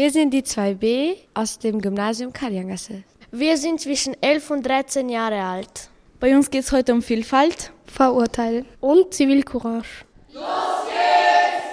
Wir sind die 2b aus dem Gymnasium Karjangasse. Wir sind zwischen 11 und 13 Jahre alt. Bei uns geht es heute um Vielfalt, Vorurteile und Zivilcourage. Los geht's!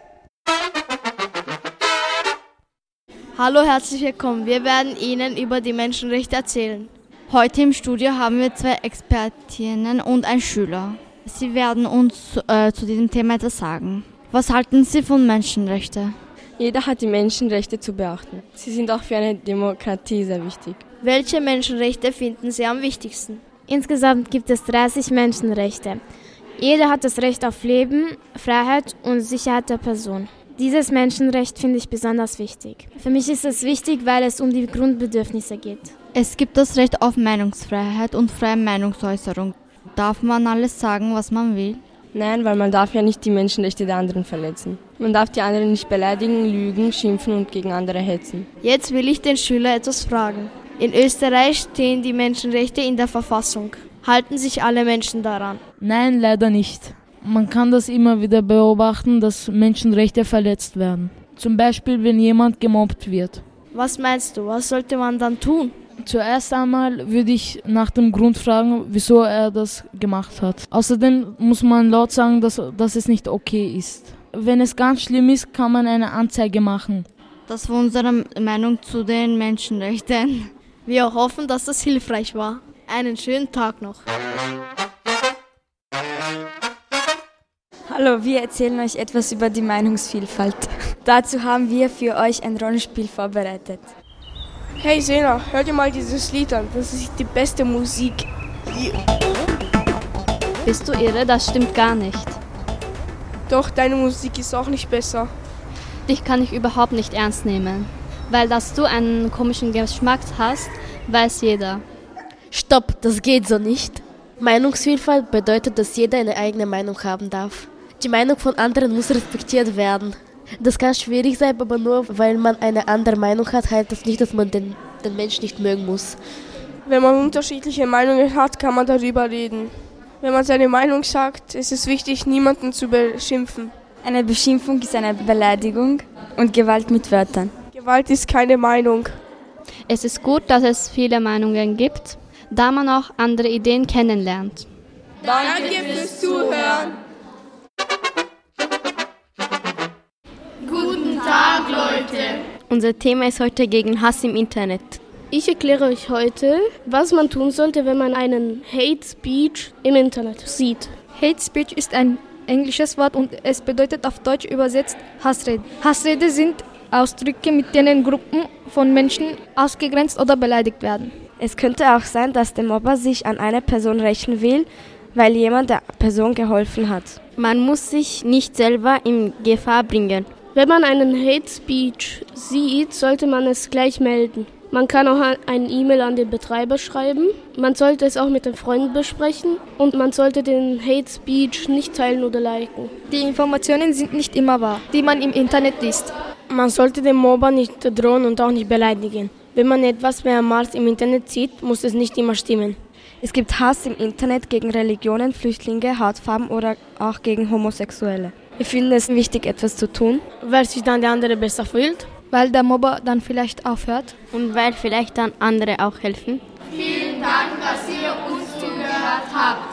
Hallo, herzlich willkommen. Wir werden Ihnen über die Menschenrechte erzählen. Heute im Studio haben wir 2 Expertinnen und einen Schüler. Sie werden uns zu diesem Thema etwas sagen. Was halten Sie von Menschenrechten? Jeder hat die Menschenrechte zu beachten. Sie sind auch für eine Demokratie sehr wichtig. Welche Menschenrechte finden Sie am wichtigsten? Insgesamt gibt es 30 Menschenrechte. Jeder hat das Recht auf Leben, Freiheit und Sicherheit der Person. Dieses Menschenrecht finde ich besonders wichtig. Für mich ist es wichtig, weil es um die Grundbedürfnisse geht. Es gibt das Recht auf Meinungsfreiheit und freie Meinungsäußerung. Darf man alles sagen, was man will? Nein, weil man darf ja nicht die Menschenrechte der anderen verletzen. Man darf die anderen nicht beleidigen, lügen, schimpfen und gegen andere hetzen. Jetzt will ich den Schüler etwas fragen. In Österreich stehen die Menschenrechte in der Verfassung. Halten sich alle Menschen daran? Nein, leider nicht. Man kann das immer wieder beobachten, dass Menschenrechte verletzt werden. Zum Beispiel, wenn jemand gemobbt wird. Was meinst du, was sollte man dann tun? Zuerst einmal würde ich nach dem Grund fragen, wieso er das gemacht hat. Außerdem muss man laut sagen, dass es nicht okay ist. Wenn es ganz schlimm ist, kann man eine Anzeige machen. Das war unsere Meinung zu den Menschenrechten. Wir hoffen, dass das hilfreich war. Einen schönen Tag noch. Hallo, wir erzählen euch etwas über die Meinungsvielfalt. Dazu haben wir für euch ein Rollenspiel vorbereitet. Hey Sena, hör dir mal dieses Lied an, das ist die beste Musik. Bist du irre? Das stimmt gar nicht. Doch, deine Musik ist auch nicht besser. Dich kann ich überhaupt nicht ernst nehmen. Weil dass du einen komischen Geschmack hast, weiß jeder. Stopp, das geht so nicht. Meinungsvielfalt bedeutet, dass jeder eine eigene Meinung haben darf. Die Meinung von anderen muss respektiert werden. Das kann schwierig sein, aber nur weil man eine andere Meinung hat, heißt das nicht, dass man den Menschen nicht mögen muss. Wenn man unterschiedliche Meinungen hat, kann man darüber reden. Wenn man seine Meinung sagt, ist es wichtig, niemanden zu beschimpfen. Eine Beschimpfung ist eine Beleidigung und Gewalt mit Wörtern. Gewalt ist keine Meinung. Es ist gut, dass es viele Meinungen gibt, da man auch andere Ideen kennenlernt. Danke fürs Zuhören. Guten Tag, Leute. Unser Thema ist heute gegen Hass im Internet. Ich erkläre euch heute, was man tun sollte, wenn man einen Hate Speech im Internet sieht. Hate Speech ist ein englisches Wort und es bedeutet auf Deutsch übersetzt Hassrede. Hassrede sind Ausdrücke, mit denen Gruppen von Menschen ausgegrenzt oder beleidigt werden. Es könnte auch sein, dass der Mobber sich an eine Person rächen will, weil jemand der Person geholfen hat. Man muss sich nicht selber in Gefahr bringen. Wenn man einen Hate Speech sieht, sollte man es gleich melden. Man kann auch eine E-Mail an den Betreiber schreiben. Man sollte es auch mit den Freunden besprechen und man sollte den Hate Speech nicht teilen oder liken. Die Informationen sind nicht immer wahr, die man im Internet liest. Man sollte den Mobber nicht drohen und auch nicht beleidigen. Wenn man etwas mehrmals im Internet sieht, muss es nicht immer stimmen. Es gibt Hass im Internet gegen Religionen, Flüchtlinge, Hautfarben oder auch gegen Homosexuelle. Wir finden es wichtig, etwas zu tun, weil sich dann der andere besser fühlt. Weil der Mobber dann vielleicht aufhört. Und weil vielleicht dann andere auch helfen. Vielen Dank, dass ihr uns zugehört habt.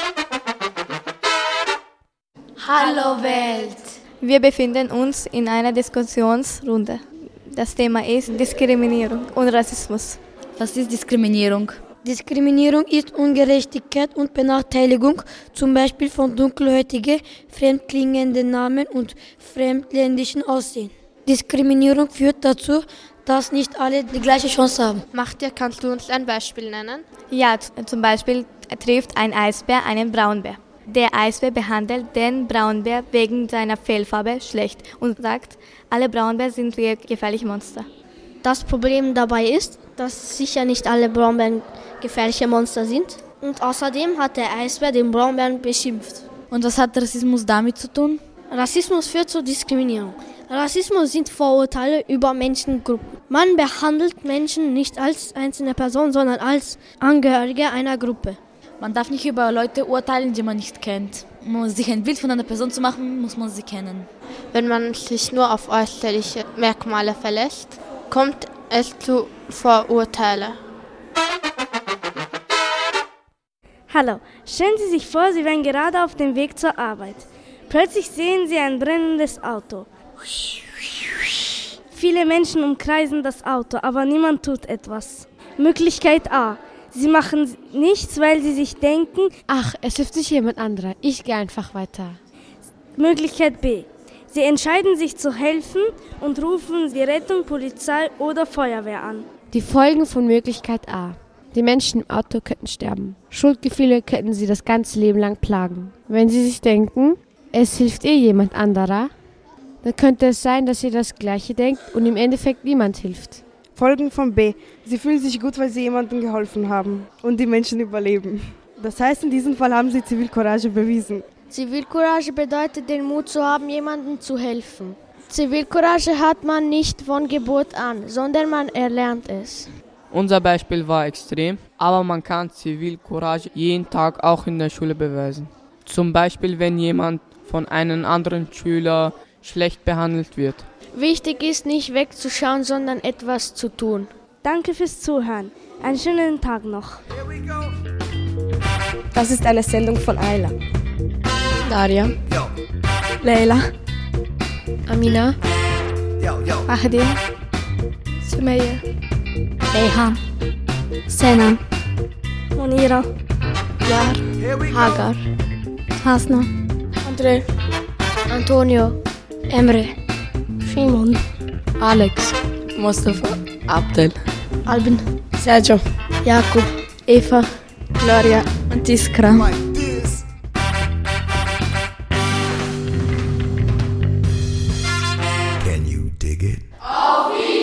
Hallo Welt! Wir befinden uns in einer Diskussionsrunde. Das Thema ist Diskriminierung und Rassismus. Was ist Diskriminierung? Diskriminierung ist Ungerechtigkeit und Benachteiligung, zum Beispiel von dunkelhäutigen, fremdklingenden Namen und fremdländischen Aussehen. Diskriminierung führt dazu, dass nicht alle die gleiche Chance haben. Machtja, kannst du uns ein Beispiel nennen? Ja, zum Beispiel trifft ein Eisbär einen Braunbär. Der Eisbär behandelt den Braunbär wegen seiner Fellfarbe schlecht und sagt, alle Braunbären sind wie gefährliche Monster. Das Problem dabei ist, dass sicher nicht alle Braunbären gefährliche Monster sind. Und außerdem hat der Eisbär den Braunbären beschimpft. Und was hat Rassismus damit zu tun? Rassismus führt zur Diskriminierung. Rassismus sind Vorurteile über Menschengruppen. Man behandelt Menschen nicht als einzelne Person, sondern als Angehörige einer Gruppe. Man darf nicht über Leute urteilen, die man nicht kennt. Um sich ein Bild von einer Person zu machen, muss man sie kennen. Wenn man sich nur auf äußerliche Merkmale verlässt, kommt es zu Vorurteilen. Hallo, stellen Sie sich vor, Sie wären gerade auf dem Weg zur Arbeit. Plötzlich sehen Sie ein brennendes Auto. Viele Menschen umkreisen das Auto, aber niemand tut etwas. Möglichkeit A. Sie machen nichts, weil sie sich denken, ach, es hilft sich jemand anderer, ich gehe einfach weiter. Möglichkeit B. Sie entscheiden sich zu helfen und rufen die Rettung, Polizei oder Feuerwehr an. Die Folgen von Möglichkeit A. Die Menschen im Auto könnten sterben. Schuldgefühle könnten sie das ganze Leben lang plagen. Wenn sie sich denken, es hilft jemand anderer, dann könnte es sein, dass ihr das Gleiche denkt und im Endeffekt niemand hilft. Folgen von B. Sie fühlen sich gut, weil sie jemandem geholfen haben und die Menschen überleben. Das heißt, in diesem Fall haben sie Zivilcourage bewiesen. Zivilcourage bedeutet, den Mut zu haben, jemandem zu helfen. Zivilcourage hat man nicht von Geburt an, sondern man erlernt es. Unser Beispiel war extrem, aber man kann Zivilcourage jeden Tag auch in der Schule beweisen. Zum Beispiel, wenn jemand von einem anderen Schüler schlecht behandelt wird. Wichtig ist, nicht wegzuschauen, sondern etwas zu tun. Danke fürs Zuhören. Einen schönen Tag noch. Das ist eine Sendung von Ayla, Daria, Leila, Amina, Ahdin, Sumaya, Rehan, Sena, Monira, Yar, Hagar, Hasna, Andre, Antonio, Emre, Simon, Alex, Mustafa, Abdel, Albin, Sergio, Jakub, Eva, Gloria und Iskra. Can you dig it? Auf